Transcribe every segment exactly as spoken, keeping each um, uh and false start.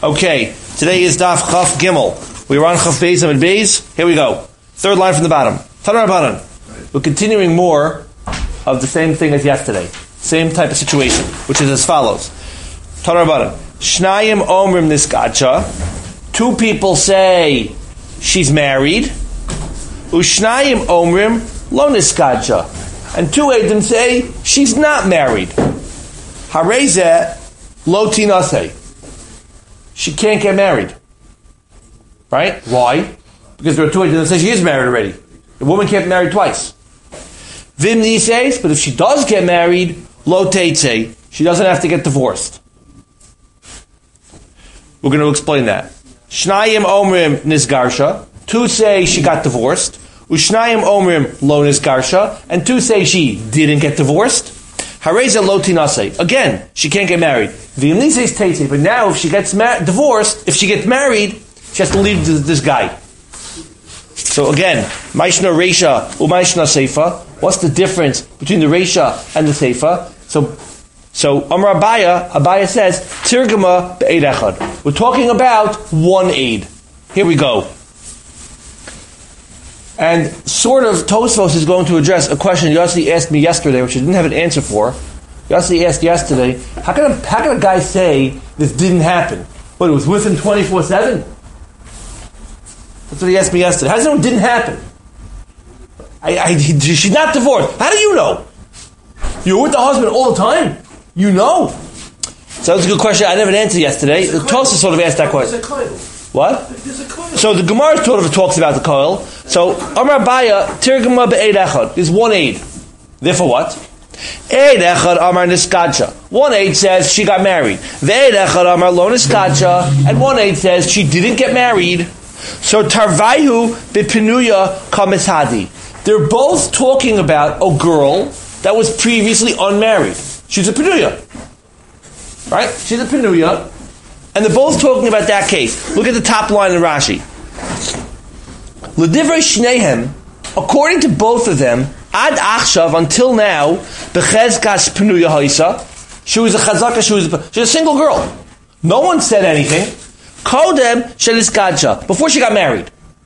Okay, today is Daf Chaf Gimel. We were on Chaf Beis and Beis. Here we go. Third line from the bottom. Tanar Banan. We're continuing more of the same thing as yesterday. Same type of situation, which is as follows. Tanar Banan. Shnayim Omrim Niskacha. Two people say she's married. Ushnayim Omrim Lo Niskacha. And two Eidim say she's not married. Harezeh Lo Tinaseh. She can't get married. Right? Why? Because there are two Eidim that say she is married already. The woman can't be married twice. Vim Nises, but if she does get married, Lo Teitzeh. She doesn't have to get divorced. We're going to explain that. Shnayim Omrim Nisgarsha. Two say she got divorced. Ushnayim Omrim Lo Nisgarsha. And two say she didn't get divorced. Hareza Lo Tinaseh. Again, she can't get married. V'imli says Teitzeh. But now if she gets ma- divorced, if she gets married, she has to leave this, this guy. So again, Maishna Reisha Umaishna Seifa. What's the difference between the Reisha and the Seifa? So, so Amar Abaya, Abaya says, Tirgama be'ed echad. We're talking about one aid. Here we go. And sort of, Tosfos is going to address a question Yossi asked me yesterday, which I didn't have an answer for. Yossi asked yesterday, how can a, how can a guy say this didn't happen? But it was with him twenty-four seven? That's what he asked me yesterday. How does it know it didn't happen? I, I, he, she's not divorced. How do you know? You're with the husband all the time? You know? So that was a good question. I never answered yesterday. Tosfos sort of asked that question. What? So the Gemara sort of talks about the coil. So Amar Baya Tirgama be'ed echad. There's one aid. Therefore what? Eid echad Amar Niskacha. One aid says she got married. Ve'ed echad Amar Lo Niskacha. And one aid says she didn't get married. So Tarvayu bePinuya Kamishadi. They're both talking about a girl that was previously unmarried. She's a Pinuya. Right? She's a Pinuya. And they're both talking about that case. Look at the top line in Rashi. L'divrei shnehem, according to both of them, ad achshav, until now, bechezkas Pinuya haisa, she was a chazaka, she was a, she was a single girl. No one said anything. Kodem sheliskadsha, before she got married.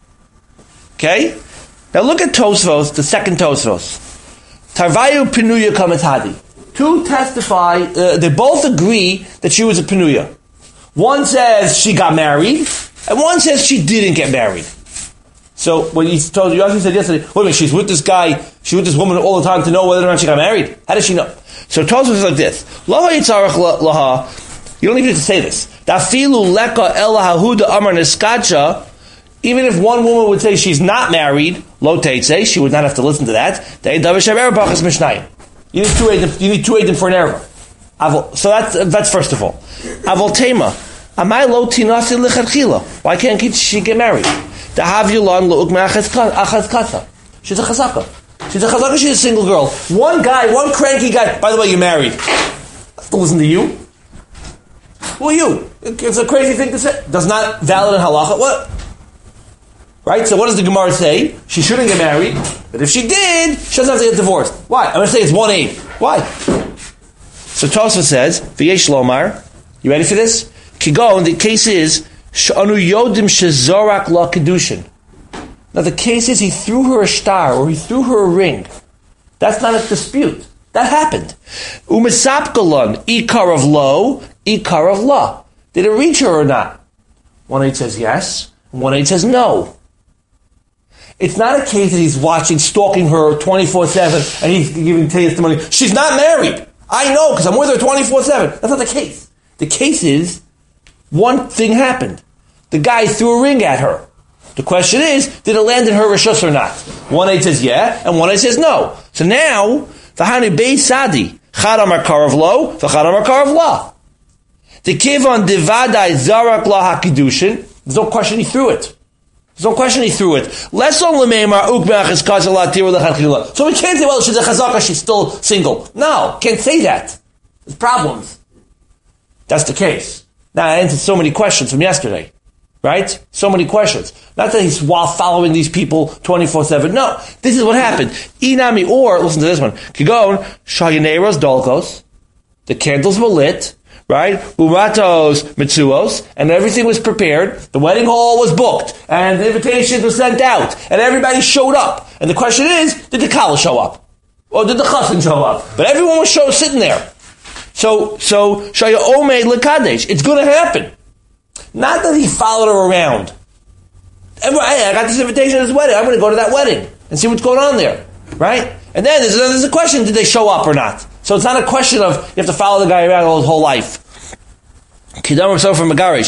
Okay? Now look at Tosfos, the second Tosfos. Tarvayu Pinuya Kamithadi. Two testify, uh, they both agree that she was a Pinuya. One says she got married, and one says she didn't get married. So what he told you, you said yesterday, wait a minute, she's with this guy, she's with this woman all the time to know whether or not she got married. How does she know? So Tosfos is like this: Laha yitzarach laha. You don't even need to say this. Dafilu leka elahahuda amar niskacha. Even if one woman would say she's not married, lo teitzeh, she would not have to listen to that. You need two edim. You need two edim for an error. So that's that's first of all. Avol tema, amai lo tinasi lechatchila. Why can't she get married? The havyulan lo ukma achaz kasa. She's a chazaka. She's a chazaka. She's a single girl. One guy, one cranky guy. By the way, you're married. I have to listen to you. Who are you? It's a crazy thing to say. Does not valid in halacha. What? Right? So what does the Gemara say? She shouldn't get married. But if she did, she doesn't have to get divorced. Why? I'm going to say it's one aid. Why? So Tosfos says, V'yesh lomar. You ready for this? Kigon, the case is, Sh'anu yodim shezorak la kedushin. Now the case is he threw her a star, or he threw her a ring. That's not a dispute. That happened. Umesapkalon, ikar of lo, ikar of la. Did it reach her or not? One aid says yes, and one aid says no. It's not a case that he's watching, stalking her twenty-four seven, and he's giving testimony. She's not married. I know, because I'm with her twenty-four seven. That's not the case. The case is, one thing happened. The guy threw a ring at her. The question is, did it land in her rishus or not? One aid says yeah, and one aid says no. So now, v'hani bei sadi, chad amar karav lo, v'chad amar karav la. The kivon divadai zarak la hakidushin, there's no question he threw it. There's no question he threw it. So we can't say, well, she's a chazaka, she's still single. No, can't say that. There's problems. That's the case. Now, I answered so many questions from yesterday. Right? So many questions. Not that he's while following these people twenty-four seven. No. This is what happened. Inami, or, listen to this one. Kigon, shayaneros dolkos. The candles were lit. right? Umatos mitzuos, and everything was prepared. The wedding hall was booked, and the invitations were sent out, and everybody showed up. And the question is, did the kala show up? Or did the chassan show up? But everyone was show, sitting there. So, so, Shaya Omei Lekadesh, it's going to happen. Not that he followed her around. Everybody, hey, I got this invitation to this wedding, I'm going to go to that wedding, and see what's going on there, right? And then there's, there's a question, did they show up or not? So it's not a question of, you have to follow the guy around all his whole life. Kidam himself from Megarish.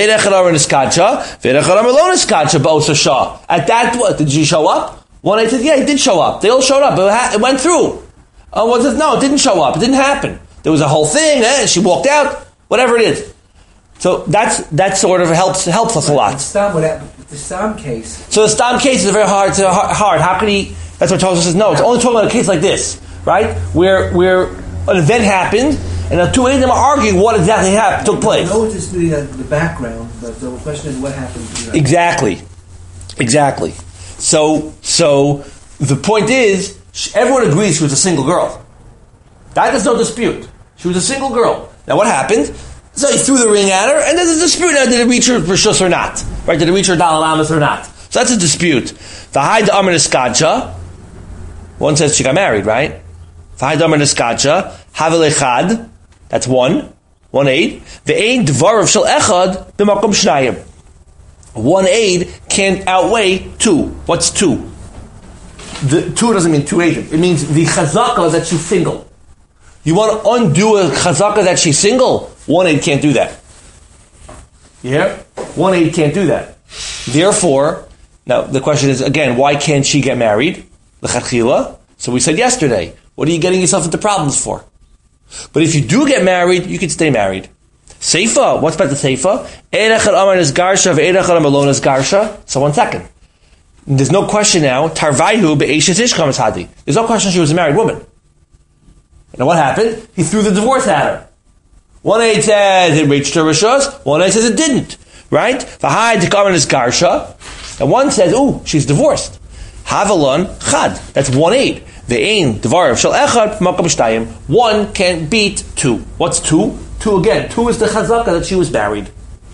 At that, what, did she show up? One I said, yeah, he did show up. They all showed up. It, ha- it went through. Uh, was it? No, it didn't show up. It didn't happen. There was a whole thing, eh? She walked out, whatever it is. So that's, that sort of helps, helps us a lot. The Stam, the Stam case. So the Stam case is very hard to, hard. How can he, that's what Tosfos says, no, it's only talking about a case like this, right? Where, where an event happened, and the two of them are arguing what exactly happened, took place. I know this the, uh, the background, but the question is what happened. You know? Exactly. Exactly. So, so, the point is, everyone agrees she was a single girl. That there's no dispute. She was a single girl. Now what happened? So he threw the ring at her, and there's a dispute now, did it reach her Rishus or not? Right, did it reach her Dalalamas or not? So that's a dispute. V'hai da'amar niskadsha, one says she got married, right? V'hai da'amar niskadsha, havel echad, that's one, one aid. V'ein dvarav shel echad b'makom shnayim. One aid can't outweigh two. What's two? The two doesn't mean two aids. It means the chazaka that she's single. You want to undo a chazaka that she's single? One aid can't do that. You hear? One aid can't do that. Therefore, now the question is, again, why can't she get married? L'chatchila. So we said yesterday, what are you getting yourself into problems for? But if you do get married, you can stay married. Seifa, what's about the Seifa? Eirechad amar is garsha, ve'eirechad amar lo is garsha. So one second. There's no question now, tarvaihu be'eshes ishkam is hadi. There's no question she was a married woman. And what happened? He threw the divorce at her. One aid says it reached her Rishus, one aid says it didn't. Right? V'hai dikaman is garsha. And one says, ooh, she's divorced. Havalon chad. That's one aid. Ve'ein dvarav shel echad makam shtayim. One can't beat two. What's two? Two again. Two is the chazaka that she was married.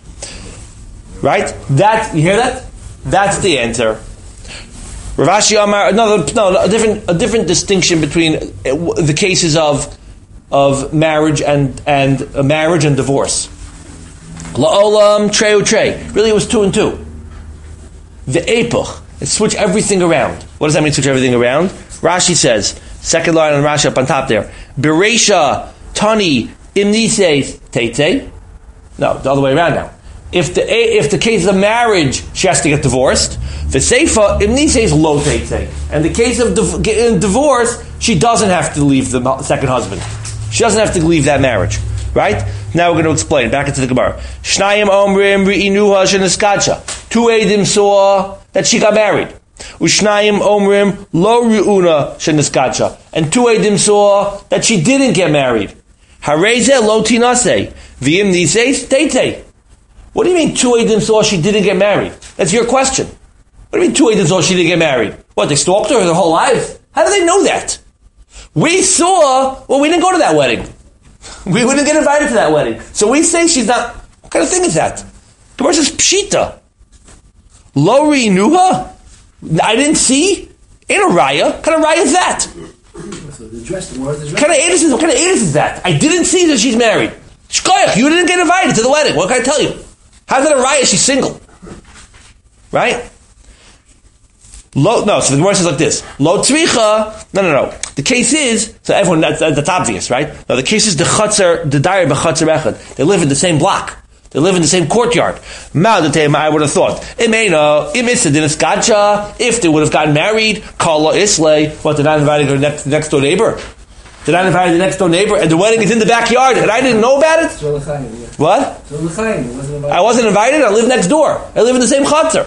Right? That, you hear that? That's the answer. Rav Ashi Amar, another, no, a different, a different distinction between the cases of, of marriage and, and uh, marriage and divorce. La'olam treu trey. Really it was two and two. The epoch. It switched everything around. What does that mean, switch everything around? Rashi says, second line on Rashi up on top there. Bereisha tani imnises teite. No, the other way around now. If the if the case of marriage, she has to get divorced. The seifa imnises lo teite. And the case of div- divorce, she doesn't have to leave the second husband. She doesn't have to leave that marriage. Right? Now we're going to explain. Back into the Gemara. Shnayim omrim ri'inuha sheneskadsha. Two Eidim saw that she got married. Ushnayim omrim lo ri'una sheneskadsha. And two Eidim saw that she didn't get married. Hareze lo tinase. V'im nises teite. What do you mean two Eidim saw she didn't get married? That's your question. What do you mean two Eidim saw she didn't get married? What, they stalked her their whole life? How do they know that? We saw, well, we didn't go to that wedding. We wouldn't get invited to that wedding. So we say she's not, what kind of thing is that? Gemara says pshita. Lo ri'nuha? I didn't see? Ain't a raya. What kind of raya is that? So the dress, the word is What kind of edus is, what kind of edus is that? I didn't see that she's married. Shkoyach, you didn't get invited to the wedding. What can I tell you? How's that a raya? She's single. Right? Lo, no, so the Gemara says like this. Lo tzricha. No, no, no. The case is, so everyone, that's, that's obvious, right? No, the case is the chutzar, the dair b'chutzar echad. They live in the same block. They live in the same courtyard. Ma d'tema, I would have thought. Imena, imisa dinaskacha, if they would have gotten married, kala islay, what, did I invite her next, next door neighbor? Did I invite the next door neighbor? And the wedding is in the backyard, and I didn't know about it? What? I wasn't invited, I live next door. I live in the same chutzar.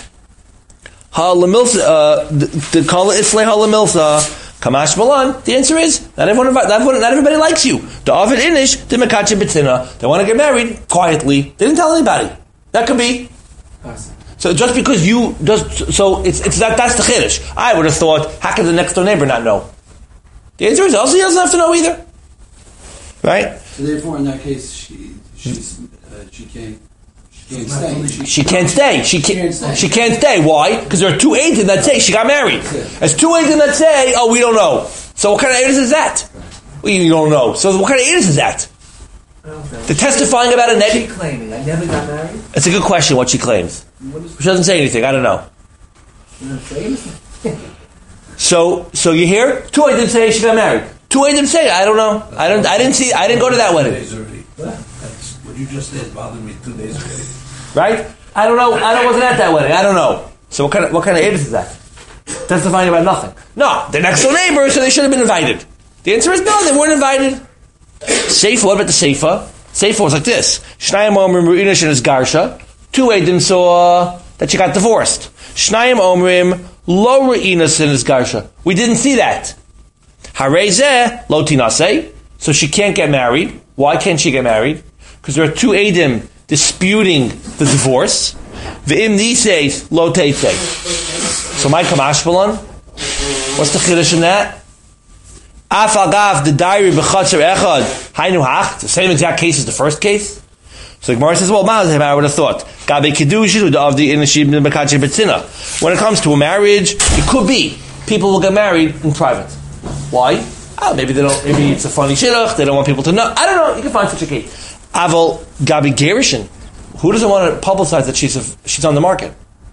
Uh, the kala islay halamilsa kamash malan. The answer is not everyone, not everyone, not everybody likes you. The avid inish the mekache betina. They want to get married quietly. They didn't tell anybody. That could be. Awesome. So just because you just so it's it's that that's the chiddush. I would have thought, how could the next door neighbor not know? The answer is also he doesn't have to know either. Right? So therefore, in that case, she she's, uh, she can't she can't stay. She, She can't stay. She can't. can't stay. She can't stay. Why? Because there are two aides that say she got married. There's two aides that say, "Oh, we don't know." So what kind of aides is that? Well, you don't know. So what kind of aides is that? They're testifying about a What's she negative. claiming? I never got married? It's a good question. What she claims. What is She doesn't say anything. I don't know. she not saying anything? So, so you hear? Two aides didn't say she got married. Two aides didn't say. I don't know. I don't. I didn't see. I didn't go to that wedding. Two days already. That's what you just said bothered me two days already. Right? I don't know. I don't, wasn't at that wedding. I don't know. So what kind of what kind of aides is that? Testifying about nothing. No, they're next door neighbors, so they should have been invited. The answer is no, they weren't invited. Seifa, what about the Seifa? Seifa was like this. Shnayim omrim ru'inish and his garsha. Two aidim saw that she got divorced. Shnayim omrim lo ru'inish and his garsha. We didn't see that. Harezeh lo tinaseh. So she can't get married. Why can't she get married? Because there are two aidim disputing the divorce. V'im niseis lo teitei. So my kamashbalan. What's the chiddush in that? Af agav the diary b'chatzer echad hainu hach. The same exact case as the first case. So the Gemara says, well, I would have thought gabe kiddushin of the inashim b'katzer betzina. When it comes to a marriage, it could be people will get married in private. Why? Oh, maybe they don't. Maybe it's a funny shidduch. They don't want people to know. I don't know. You can find such a case. Aval gabi gerishin. Who doesn't want to publicize that she's a, she's on the market?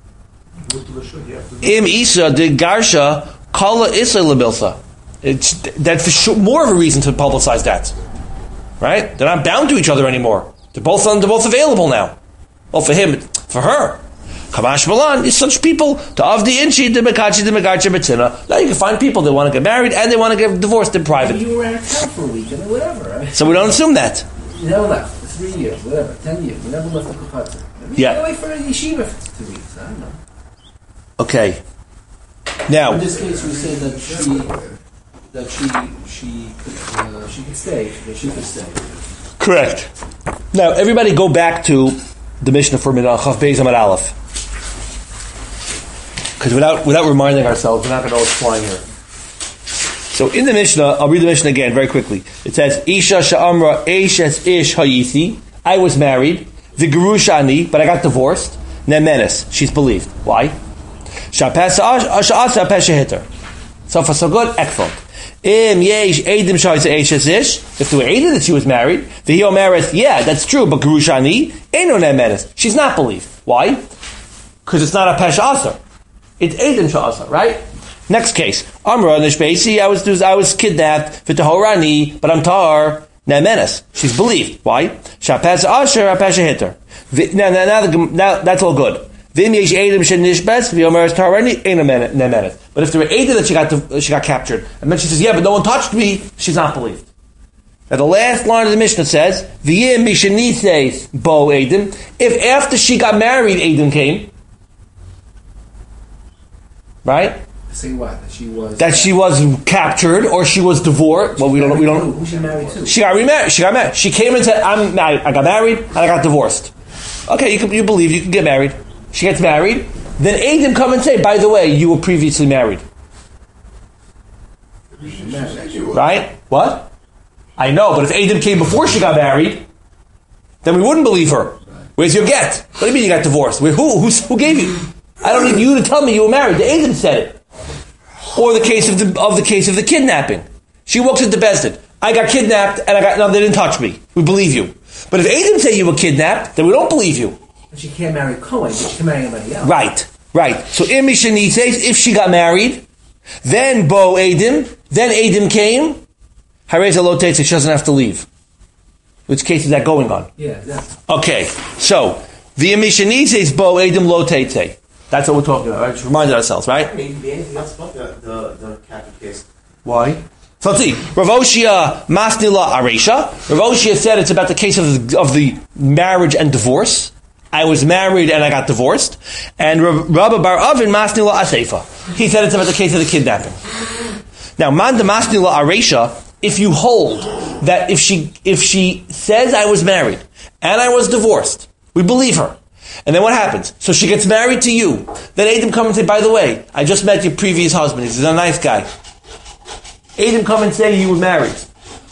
Im isa de garsha kala isa lebilsa. It's that's for sure more of a reason to publicize that, right? They're not bound to each other anymore. They're both on, they're both available now. Well, for him, for her, Kamash Balan is such people to avdi inchi de mekachi de megachi betzina. Now you can find people that want to get married and they want to get divorced in private. You were out of town for a week, or whatever. Right? So we don't assume that. You never left for three years, whatever, ten years. You never left the Kufatza. Maybe Yeah. you went away for a yeshiva for two weeks. I don't know. Okay. Now, in this case, we say that she that she she could uh, she could stay. That she could stay. correct. Now, everybody go back to the Mishnah for Minah Chav Beis Amud Aleph. Because without without reminding ourselves, we're not going to know what's flying here. So in the Mishnah, I'll read the Mishnah again very quickly. It says, Isha sha'amra eshes ish hayisi. I was married. V'gerushani, but I got divorced. Nemenes, she's believed. Why? Sha'asa pesha hitter. So far so good, excellent. Im yesh edim sha'isa eshes ish. If there were eight that she was married, the Hiomeres, yeah, that's true, but gerushani, eno nemenes. She's not believed. Why? Because it's not a pesha aser. It's edim sha'asa, right? Next case. Amra nishbeisi, I was I was kidnapped, v'tahorani, but I'm tar, nemenes. She's believed. Why? Sha'pes asher, apesha hitter. Now, now, now, the, now, that's all good. V'im yesh edim shenishbes, v'yomeres tahorani, ain't nemenes. But if there were eight that she got to, she got captured, and then she says, yeah, but no one touched me, she's not believed. Now the last line of the Mishnah says, V'yim mishenises bo edim. If after she got married, edim came, right? Say what? That she was. That she was captured or she was divorced. Well, we don't. We don't. Who she married to? She got remarried. She got married. She came and said, "I'm. I, I got married and I got divorced." Okay, you can. You believe you can get married. She gets married. Then Adam come and say, "By the way, you were previously married." Right? What? I know, but if Adam came before she got married, then we wouldn't believe her. Where's your get? What do you mean you got divorced? Where, who? Who's, who gave you? I don't need you to tell me you were married. The Adam said it. Or the case of the of the case of the kidnapping. She walks into Bezdin. I got kidnapped and I got no, they didn't touch me. We believe you. But if Adam say you were kidnapped, then we don't believe you. She can't marry Cohen, but she can marry anybody else. Right, right. So Imi Shani says if she got married, then Bo Adam, then Adam came, Hareza Lo Teitze, she doesn't have to leave. Which case is that going on? Yeah, that's Okay, so the Imi Shani says Bo Adam Lo Teitze. That's what we're talking about, right? Just reminded ourselves, right? Maybe anything else but the, the, the captive case. Why? So let's see. Rav Oshia Masnila Aresha. Rav Oshia said it's about the case of the, of the marriage and divorce. I was married and I got divorced. And Rabbi Bar Avin Masnila Aseifa. He said it's about the case of the kidnapping. Now, Manda Masnila Aresha, if you hold that if she if she says I was married and I was divorced, we believe her. And then what happens? So she gets married to you. Then Adam come and say, by the way, I just met your previous husband. He's a nice guy. Adam come and say you were married.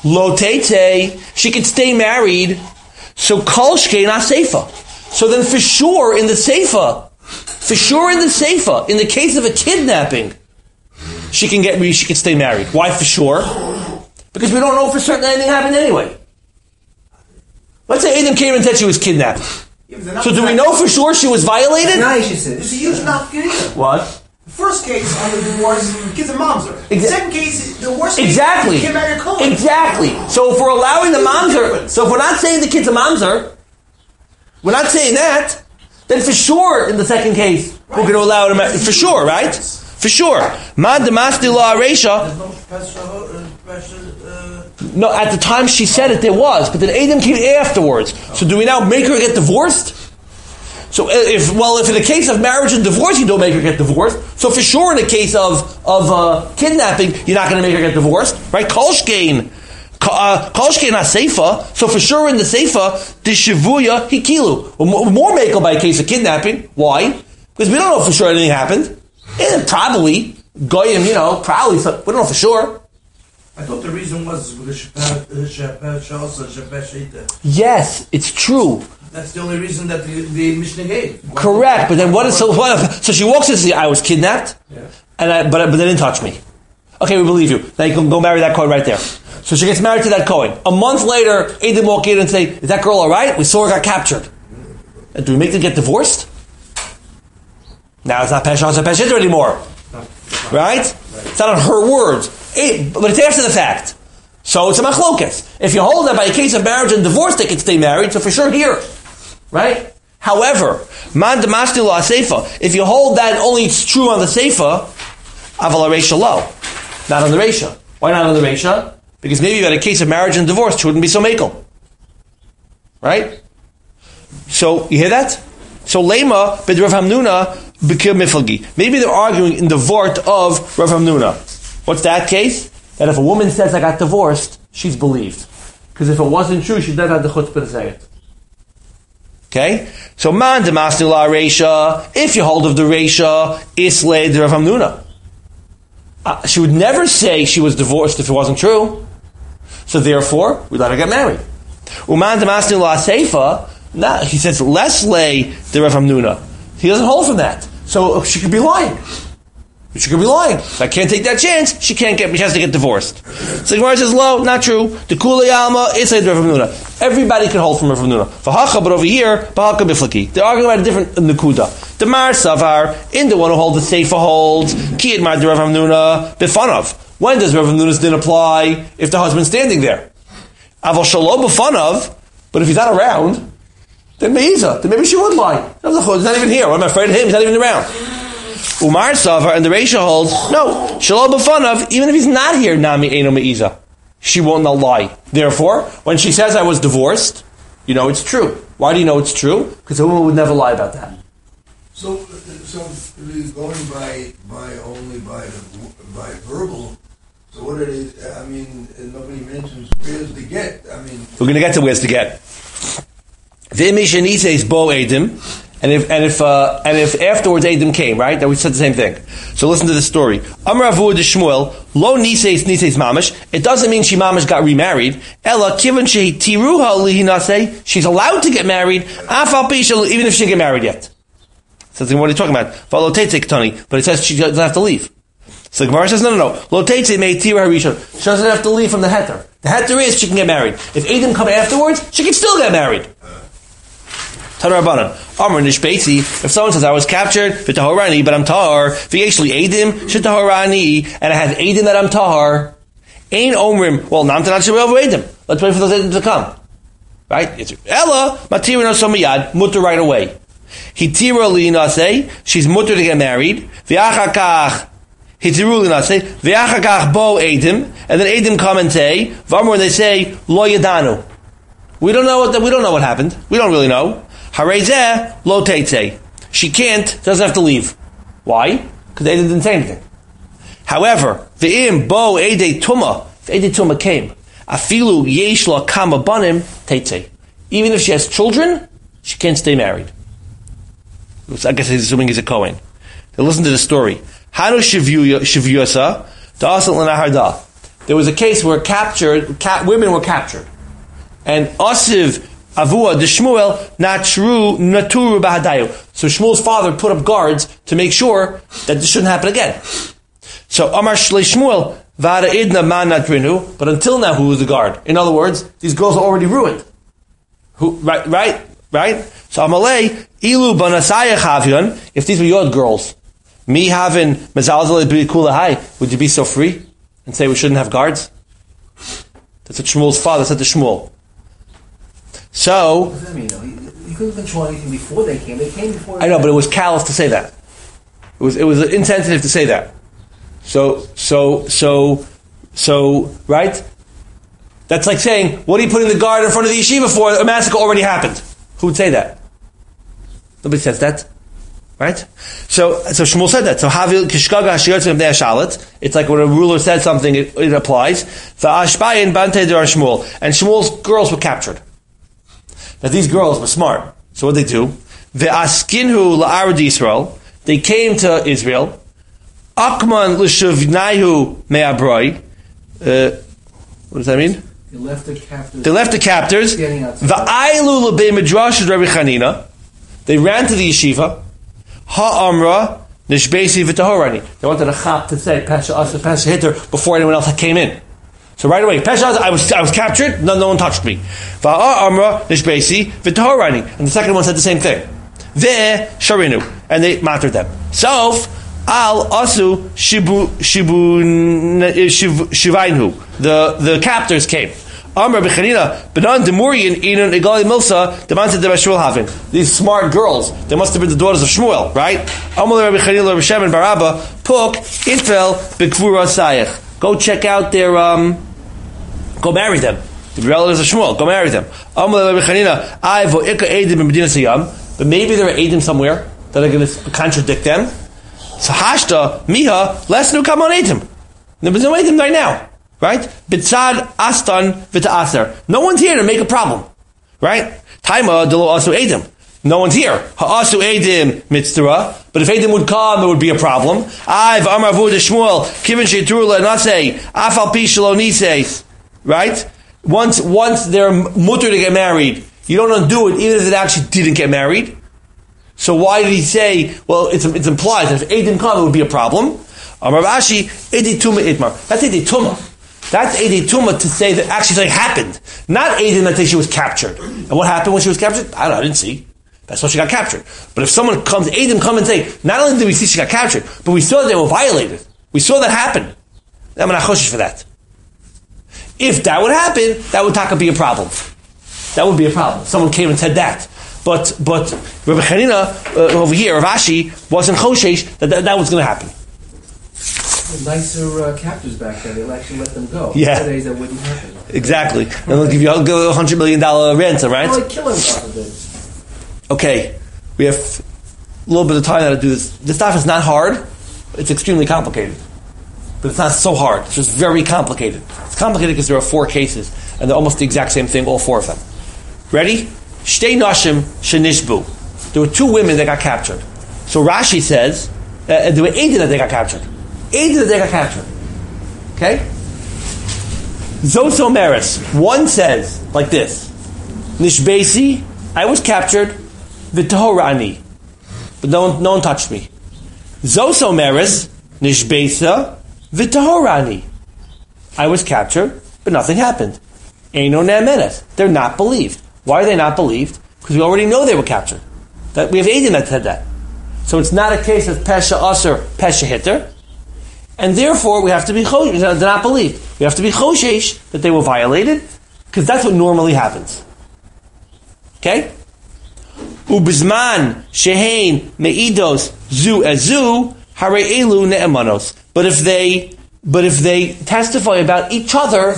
Lo tete, she could stay married. So kol shkein ha-seifa. So then for sure in the seifa, for sure in the seifa, in the case of a kidnapping, she can get she can stay married. Why for sure? Because we don't know for certain anything happened anyway. Let's say Adam came and said she was kidnapped. So do we know for sure she was violated? There's a huge nafkirina. What? The first case on the divorce, the kids are mamzer. The Exa- second case, the worst case, Exactly. you can't marry a Kohen. Exactly. So if we're allowing the mamzer, so if we're not saying the kid's a mamzer, we're not saying that, then for sure in the second case, right. we're going to allow it, for sure, right? For sure. Man demasti la aresha. No, at the time she said it, there was, but then Adam came afterwards. So do we now make her get divorced? So if, well, if in the case of marriage and divorce, you don't make her get divorced. So for sure in the case of, of, uh, kidnapping, you're not going to make her get divorced, right? Kolshkein, Kolshkein ha-seifa. So for sure in the seifa, the shivuya hikilu. More makel by a case of kidnapping. Why? Because we don't know for sure anything happened. And probably, goyim, you know, probably, we don't know for sure. I thought the reason was because yes, it's true. That's the only reason that the, the Mishnah gave. Correct, but then what is so? What, so she walks in and says, "I was kidnapped, yeah. and I, but but they didn't touch me." Okay, we believe you. Now you can go marry that Kohen right there. So she gets married to that Kohen. A month later, Adam walk in and say, "Is that girl all right? We saw her got captured." And do we make them get divorced? Now it's not Pesha, it's not Pesha anymore, right? It's not on her words, it, but it's after the fact. So it's a machlokas. If you hold that by a case of marriage and divorce, they can stay married. So for sure here. Right? However, man demasti la seifa. If you hold that only it's true on the seifa, aval reisha lo, not on the reisha. Why not on the reisha? Because maybe you had a case of marriage and divorce, it wouldn't be so makel. Right? So you hear that? So lema bid Rav Hamnuna b'kir miflagi. Maybe they're arguing in the vort of Rav Hamnuna. What's that case? That if a woman says I got divorced, she's believed. Because if it wasn't true, she'd never had the chutzpah to say it. Okay? So, man demasni la reisha, if you hold of the reisha, isle de Rav Hamnuna. Uh, she would never say she was divorced if it wasn't true. So therefore, we let her get married. Uman demasni la seifa, nah, he says, less lay de Rav Hamnuna. He doesn't hold from that. So she could be lying. She could be lying. If I can't take that chance, she can't get, she has to get divorced. So Gemara says, lo, not true. The Kulei Alma, it's like Rav Hamnuna. Everybody can hold from Rav Hamnuna. V'hacha, but over here, b'haka b'flaki. They're arguing about a different Nakuda. The Mar Savar, in the one who holds the Seifa holds, Ki Mar de Rav Hamnuna, b'fanav. When does Rav Hamnuna's din apply? If the husband's standing there. Aval shalom b'fanav, but if he's not around, then Me'iza. Then maybe she would lie. He's not even here. What am I afraid of him? He's not even around. Umar Savar and the Reisha holds, no, Shalom B'fanav, even if he's not here, Nami Eino Me'iza. She won't not lie. Therefore, when she says I was divorced, you know it's true. Why do you know it's true? Because a woman would never lie about that. So, so going by by only by by verbal. So what it is? I mean, nobody mentions where's the get. I mean, we're going to get to where's the get. V'mishanise bo edim. And if and if uh, and if afterwards Adam came, right? That we said the same thing. So listen to the story. Amar Avu de Shmuel, lo niseis niseis mamish. It doesn't mean she mamish got remarried. Ella kivan she tiruha lihinase. She's allowed to get married. Afal pisha, even if she didn't get married yet. So what are you talking about? Follow teitzik tani, but it says she doesn't have to leave. So the Gemara says no, no, no. Lo teitzik may tira harishon. She doesn't have to leave from the heter. The heter is she can get married. If Adam come afterwards, she can still get married. Tanarabanan. Amr nishbeitzi. If someone says I was captured, v'tahorani, but I'm tahar, v'yeshli edim, shetahorani, and I have edim that I'm tahar, ain omrim. Well, nam tanat shebel edim. Let's wait for those edim to come. Right? It's Ella matira no somiyad mutter right away. Hitira li nasei. She's mutter to get married. V'achakach hitiru li nasei. V'achakach bo edim, and then edim come and say v'amr, and they say lo yadanu. We don't know what the, we don't know what happened. We don't really know. Harezeh lo teitze. She can't, doesn't have to leave. Why? Because they didn't say anything. However, v'im bo edei tuma, if edei tuma came, afilu yesh la kama banim teitze. Even if she has children, she can't stay married. I guess he's assuming he's a Kohen. Now listen to the story. Hanu shivyusa da'asal l'naharda. there was a case where captured ca- women were captured, and Asiv Avua de Shmuel Natru Naturu Bahadayu. So Shmuel's father put up guards to make sure that this shouldn't happen again. So Amar Shlei Shmuel Vada Idna Man Natrinu. But until now, who was the guard? In other words, these girls are already ruined. Who? Right? Right? Right? So Amalei Ilu Banasaya Chavyon. If these were your girls, me having Mezalzel B'Kula Hai, would you be so free and say we shouldn't have guards? That's what Shmuel's father said to Shmuel. So, What does that mean? though? He, he couldn't control anything before they came. They came before. I know, but it was callous to say that. It was it was insensitive to say that. So so so so right? That's like saying, what are you putting the guard in front of the yeshiva for? A massacre already happened. Who would say that? Nobody says that. Right? So so Shmuel said that. So Havil Kishkaga Hashiyotz Bnei Shalit. It's like when a ruler said something, it, it applies. Va'ashbayin Bante Dar Shmuel. And Shmuel's girls were captured. Now these girls were smart. So what did they do? Ve'askinhu la'arad Yisrael. They came to Israel. Akman l'shavnaihu me'abroi. Uh, what does that mean? They left the captors. They left the captors. Va'ailu l'bei midrash Rabbi Chanina. They ran to the yeshiva. Ha'amra nishbesi v'tahorani. They wanted a chap to say Pesha Asa, Pesha Hitter before anyone else came in. So right away, Pesha Asa, I was I was captured. No, no one touched me. Va'amra nishbesi v'tahorani. And the second one said the same thing. Ve sharinu, and they mattered them. So al asu shibu shibu shivainu. The the captors came. Amr b'chanina benan demurian inun igali milsa demanted the Shmuel having these smart girls. They must have been the daughters of Shmuel, right? Amr b'chanina b'shem and Barabba puk itfel b'kvura sayich. Go check out their um. Go marry them. The relatives of Shmuel. Go marry them. Amr b'chanina I vo ika edim b'medina sayam. But maybe there are edim somewhere that are going to contradict them. So hashta miha lesnu come on edim. There's no edim right now. Right? Bitzad astan v'ta'aser. No one's here to make a problem. Right? Taima delo asu edim. No one's here. Ha'asu edim mitzvah. But if edim would come, there would be a problem. I've amar vu de Shmuel kivin she'tur le'nasei afal pi shelo nisei. Right? Once once they're mutter to get married, you don't undo it even if it actually didn't get married. So why did he say? Well, it's it's implied that if edim come, it would be a problem. Amar Ashi edi tuma itmar. That's edi tuma. That's Eidei Tumah to say that actually something happened. Not Eidei that she was captured. And what happened when she was captured? I don't know, I didn't see. That's why she got captured. But if someone comes, Eidim come and say, not only did we see she got captured, but we saw that they were violated. We saw that happen. I'm not choshesh for that. If that would happen, that would taka be a problem. That would be a problem. Someone came and said that. But but Rabbi Chanina uh, over here, Rav Ashi, wasn't choshesh that that, that was going to happen. Nicer uh, captors back then. They'll actually let them go. Yeah. Nowadays that wouldn't happen. Exactly. And they'll give you a hundred million dollar ransom, right? Well, like killing them. Okay, we have a little bit of time now to do this. This stuff is not hard. It's extremely complicated. But it's not so hard. It's just very complicated. It's complicated because there are four cases, and they're almost the exact same thing, all four of them. Ready? Shtei nashim shenishbu. There were two women that got captured. So Rashi says, uh, there were eight that they got captured. Eight that they got captured. Okay? Zoso Meres. One says, like this. Nishbesi, I was captured. V'tohorani. But no one, no one touched me. Zoso Meres. Nishbesa. V'tohorani. I was captured, but nothing happened. Eino ne'emenes. They're not believed. Why are they not believed? Because we already know they were captured. That we have Eidim that said that. So it's not a case of Pesha Aser, Pesha Hitter. And therefore, we have to be choshesh. They're not believed. We have to be choshesh that they were violated, because that's what normally happens. Okay? Ubizman shehein meidos zu ezu hare elu ne'emanos. But if they, but if they testify about each other,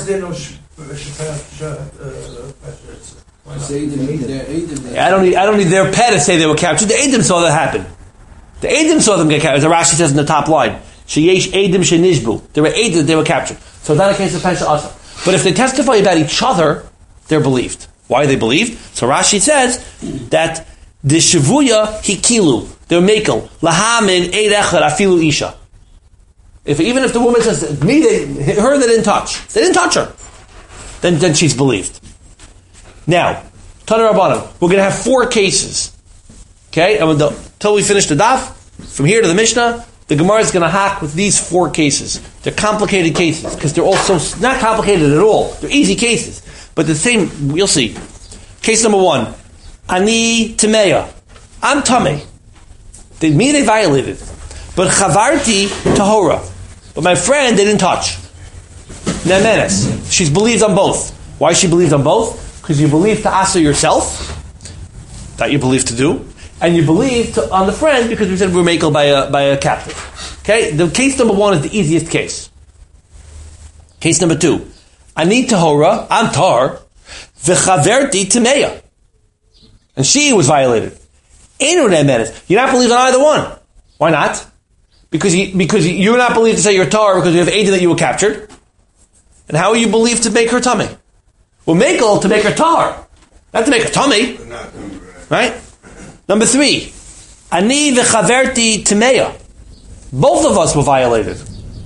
I don't need, I don't need their pet to say they were captured. The Eidim saw that happen. The Eidim saw them get captured. As the Rashi says in the top line. Sheyesh Eidim shenishbu. There were eight that they were captured. So it's not a case of Pesha Asa. But if they testify about each other, they're believed. Why are they believed? So Rashi says that the Shavuya hikilu. They're makel. Lahamin eid echad afilu isha. If even if the woman says me, they, her they didn't touch, they didn't touch her, then then she's believed. Now, Tana Rabbanan, we're going to have four cases. Okay, and until we finish the daf, from here to the Mishnah, the Gemara is going to hack with these four cases. They're complicated cases because they're also not complicated at all. They're easy cases, but the same. We'll see. Case number one: Ani Timeya. I'm Tameh. They, me, they violated, but Chavarti Tahora. But my friend, they didn't touch. Nemenes. She's believed on both. Why is she believed on both? Because you believe to asa yourself, that you believe to do, and you believe to, on the friend because we said we're makel by a by a captive. Okay, the case number one is the easiest case. Case number two, Ani Tahora, I'm Tahar, v'chaverti Timeya, and she was violated. Einu nemenes. You're not believed on either one. Why not? Because you, because you're not believed to say you're Tahar because you have Eidim that you were captured. And how are you believed to make her tummy? Well, makel to make her Tahar, not to make her tummy. Right? Number three, Ani v'chaverti Timeya. Both of us were violated.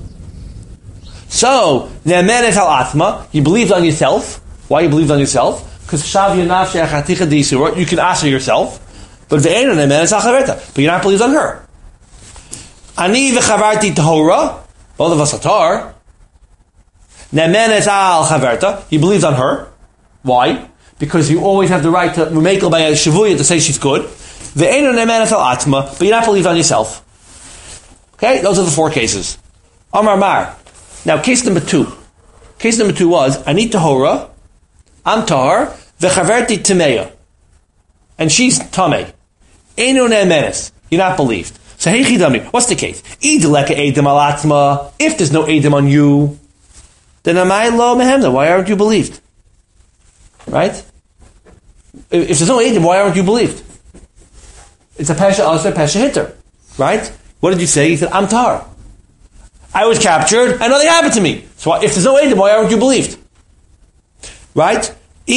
So, ne'emenet al atma, you believed on yourself. Why you believed on yourself? Because shav yonafshe achaticha d'isura, you can answer yourself. But ve'enu ne'emenet al chaverta, but you're not believed on her. Ani v'chavarti tahora, both of us are tahar. Ne'emenet al chaverta, you believed on her. Why? Because you always have the right to makel by a shavuya to say she's good. Ve'enu ne'emenet al atma, but you're not believed on yourself. Okay, those are the four cases. Amar Mar. Now, case number two. Case number two was, Ani Tahora, I'm Tahar, V'chaverti Timeya. And she's Tameh. Einu ne'emenes. You're not believed. So, hey chidami, what's the case? Ideleka edim al atma. If there's no edim on you, then amai lo mehemna. Why aren't you believed? Right? If there's no edim, why aren't you believed? It's a pesha also, pesha hitter. Right? What did you say? He said, I'm Tahar. I was captured, and nothing happened to me. So if there's no Eidim, why aren't you believed? Right?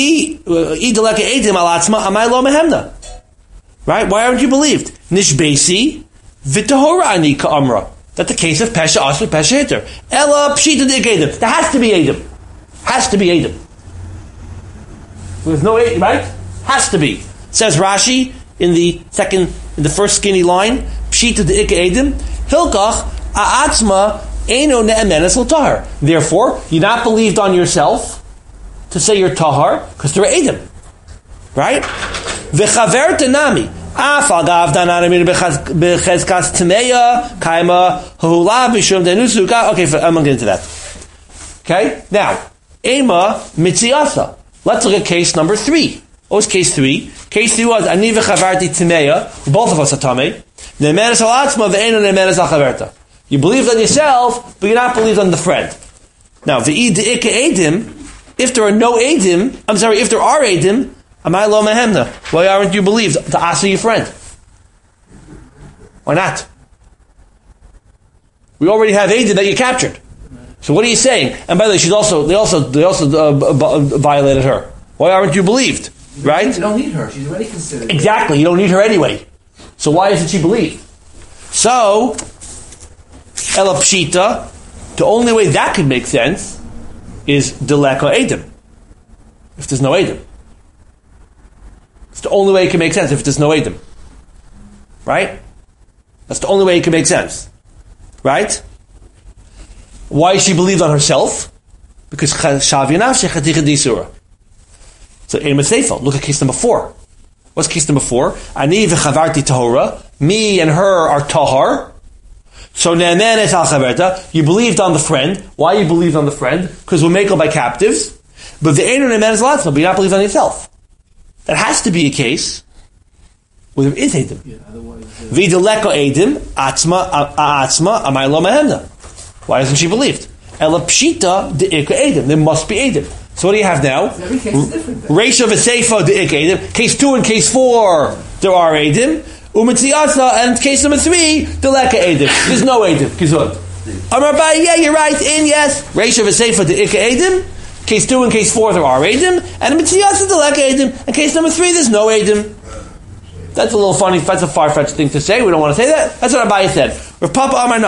Right? Why aren't you believed? Nishbesi v'tahora ani ka'amra. That's the case of Pesha Asr, Pesha Hitter. Ella pshita dik Eidim. There has to be Eidim. Has to be Eidim. There's no Eidim, right? Has to be. Says Rashi in the second, in the first skinny line, pshita dik Eidim, hilkach A'atzma eino ne'emenes l'tahar. Therefore, you're not believed on yourself to say you're tahar because they're edim, right? V'chaver tenami afal gav dananamir bechezkas timeya kaima hula b'shum denusuka. Okay, I'm going to get into that. Okay, now ema mitziasa. Let's look at case number three. What was case three? Case three was ani v'chavarti timeya. Both of us are tamei. Ne'emenes al'atzma ve'eino ne'emenes al-chaverta. You believed on yourself, but you're not believed on the friend. Now, v'id de'ika edim, if there are no edim, I'm sorry, if there are edim, amai lo mehemna. Why aren't you believed to asa your friend? Why not? We already have edim that you captured. So what are you saying? And by the way, she's also they also they also uh, b- violated her. Why aren't you believed? Right? You don't need her. She's already considered. Exactly. You don't need her anyway. So why isn't she believed? So. Ela pshita, the only way that could make sense is deleka edim. If there's no edim, it's the only way it can make sense. If there's no edim, right? That's the only way it can make sense, right? Why is she believed on herself? Because shavinav shechaticha disura. So edim seifel. Look at case number four. What's case number four? Ani v'chavarti tahora. Me and her are tahar. So ne'emenes al chaverta, you believed on the friend. Why you believed on the friend? Because we're makel by captives. But the einu ne'emenes al atzma, but you're not believed on yourself. That has to be a case where there is edim. V'deleko edim atzma atzma amay lo mehemna. Why isn't she believed? Ela pshita de'ika edim. There must be edim. So what do you have now? Every case is different. Reisha v'seifa de'ika edim. Case two and case four, there are edim. Umitziyasa, and case number three, the leka edim. There's no edim. Kizud. Amar Abaye, yeah, you're right. In yes, Reisha v'seifa the ika edim. Case two and case four, there are edim, and Umitziyasa the leka edim. And case number three, there's no edim. That's a little funny. That's a far-fetched thing to say. We don't want to say that. That's what Abaye said. Rav Papa Amar no.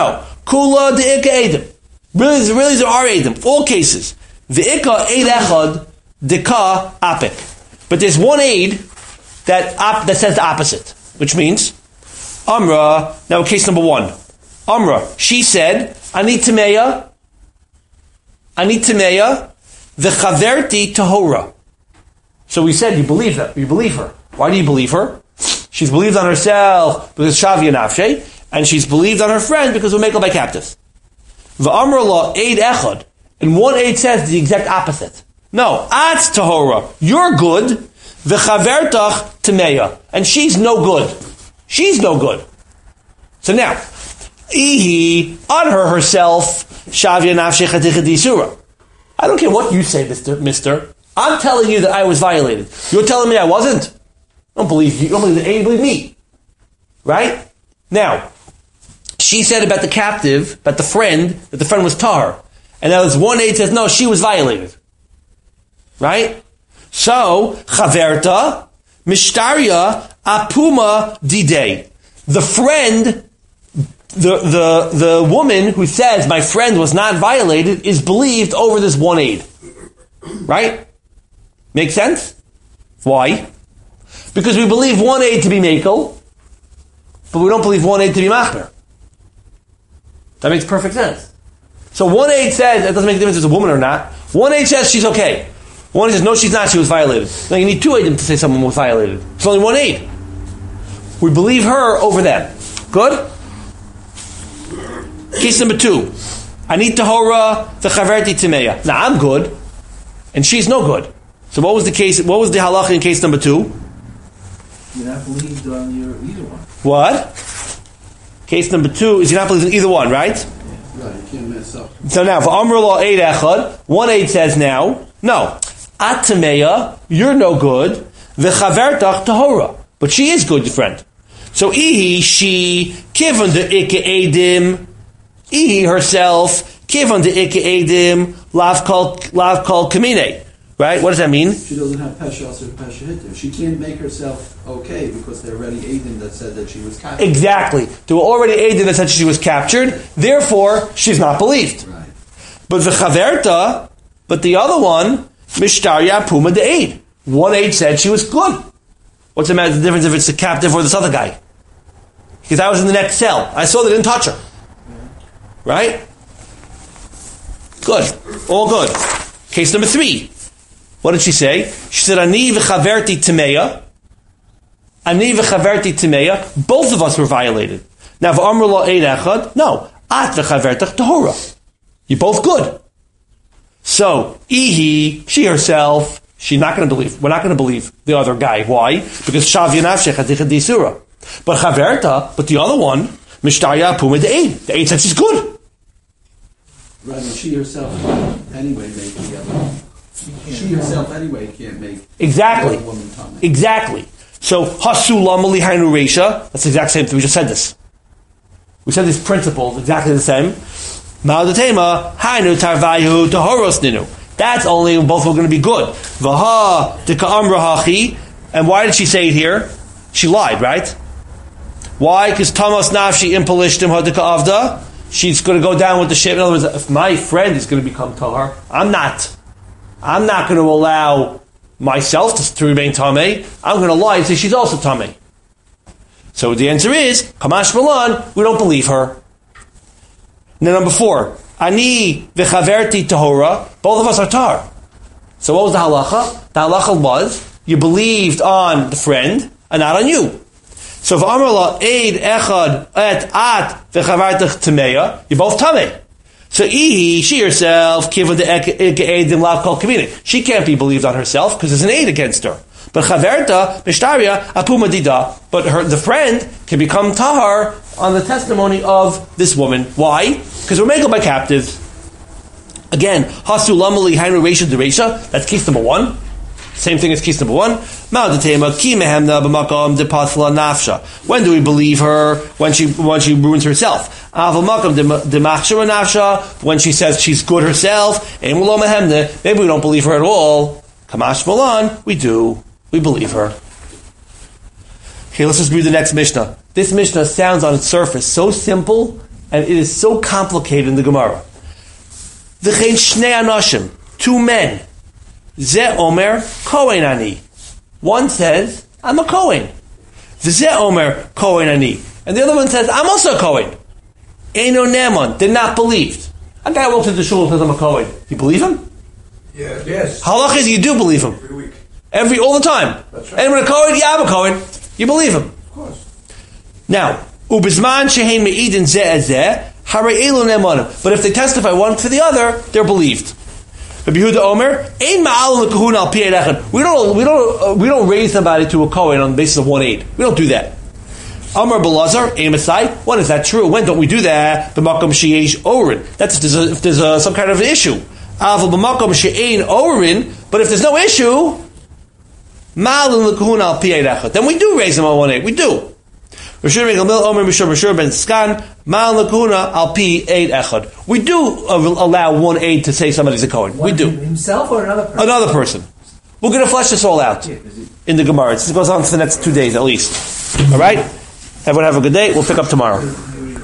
Kula de Ika Edim. Really, really there are Edim. All cases. The Ika Eid Echad Deka Apik. But there's one aid that op, that says the opposite, which means Amra. Now, case number one. Amra. She said, "Ani Tameya, Ani Tameya, the Chaverti Tahora." So we said, you believe that. You believe her. Why do you believe her? She's believed on herself because Shavia Nafshe, and she's believed on her friend because we'll make her by captive. The Amra law aid echad, and one aid says the exact opposite. No, at tahora, you're good. The chavertach tameya, and she's no good. She's no good. So now, ihi on her herself Shavia Nafshe chadicha disura. I don't care what you say, Mister Mister. I'm telling you that I was violated. You're telling me I wasn't. I don't believe you. You don't believe, you believe me. Right? Now, she said about the captive, about the friend, that the friend was tar. And now this one aide says, no, she was violated. Right? So, chaverta, mishtaria, apuma didei. The friend, the, the, the woman who says, my friend was not violated, is believed over this one aide. Right? Make sense? Why? Because we believe one aid to be Mekel, but we don't believe one aid to be Machmer. That makes perfect sense. So one aid says, it doesn't make a difference if it's a woman or not. One aid says she's okay. One aid says, no, she's not, she was violated. Now you need two aids to say someone was violated. It's only one aid. We believe her over them. Good? Case number two. Ani tahora the chaverti timeya. Now I'm good, and she's no good. So what was the case? What was the halacha in case number two? You're not believed on your either one. What? Case number two is you're not believed in either one, right? Yeah. Right, you can't mess up. So now, for Amr law aid echad, one aid says now, no, atameya, you're no good, v'chavertach tahora, but she is good, your friend. So ihi, she, kivon de ikke edim, ihi herself, kivon de ikke edim, lav kol, lav kol kamine. Right? What does that mean? She doesn't have Pesha or Pesha Hitter. She can't make herself okay because they're already Aiden that said that she was captured. Exactly. There were already Aiden that said she was captured, therefore she's not believed. Right. But the Chaverta, but the other one, Mishtarya Puma de Aid. One aid said she was good. What's the matter? The difference if it's the captive or this other guy? Because I was in the next cell. I saw they didn't touch her. Right? Good. All good. Case number three. What did she say? She said, Ani v'chaverti timeya. Ani v'chaverti timeya. Both of us were violated. Now, v'amr lo eid echad. No. At v'chavertach tahora. You're both good. So, ihi, she herself, she's not going to believe. We're not going to believe the other guy. Why? Because shavya nafshech hadicha disura. But chaverta, but the other one, mishtaya puma de eid. The eid said she's good. Right, and she herself anyway make the other. She herself anyway can't make exactly. the woman tummy. Exactly. So hasulam lihainu reisha. That's the exact same thing. We just said this. We said these principles exactly the same. Ma'adatema hainu tarvayu tahoros ninu. That's only when both are going to be good. Vaha deka'amra hachi. And why did she say it here? She lied, right? Why? Because Tamas nafshi impalishtim hadika avda. She's going to go down with the ship. In other words, if my friend is going to become tahar, I'm not. I'm not going to allow myself to, to remain tamei. I'm going to lie and say she's also tamei. So the answer is, Kamash Milan, we don't believe her. And then number four, Ani v'chaverti tahora, both of us are tar. So what was the halacha? The halacha was, you believed on the friend and not on you. So if Amrullah, Eid, Echad, Et, At, v'chavertich tameya, you're both tamei. So ihi, she herself, kiva de edim lav kol kamine. She can't be believed on herself because there's an aid against her. But chaverta mishtaria apuma dida. But her, the friend can become tahar on the testimony of this woman. Why? Because we're making by captives. Again, hasu lamali hainu reisha de reisha. That's case number one. Same thing as case number one. When do we believe her? When she when she ruins herself. When she says she's good herself. Maybe we don't believe her at all. Kamash Malan, we do. We believe her. Okay, let's just read the next Mishnah. This Mishnah sounds on its surface so simple and it is so complicated in the Gemara. V'chein shnei anoshim, two men. Ze omer kohen ani. One says, I'm a kohen. V'ze omer kohen ani. And the other one says, I'm also a kohen. Eino neman, did not believe. A guy walks into the shul and says, I'm a kohen. You believe him? Yeah. Yes. Halacha is you do believe him. Every week. Every, all the time. That's right. Anyone a kohen? Yeah, I'm a kohen. You believe him. Of course. Now, ubizman shehein me'idin ze ezeh, harei elu nemanim. But if they testify one for the other, they're believed. Rabbi Yehuda Omer, ein ma'al l'kahuna al pi eid echad. We don't, we don't, uh, we don't raise somebody to a kohen on the basis of one aid. We don't do that. Amar Belazar, ein masai. When is that true? When don't we do that? B'makom sheyesh orin. That's if there's, a, if there's a, some kind of an issue. Aval b'makom she'ein orin. But if there's no issue, ma'al l'kahuna al pi eid echad. Then we do raise them on one aid. We do. We do allow one aid to say somebody's a Kohen. We do. Himself or another person? Another person. We're going to flesh this all out in the Gemara. It goes on for the next two days at least. All right? Everyone have a good day. We'll pick up tomorrow.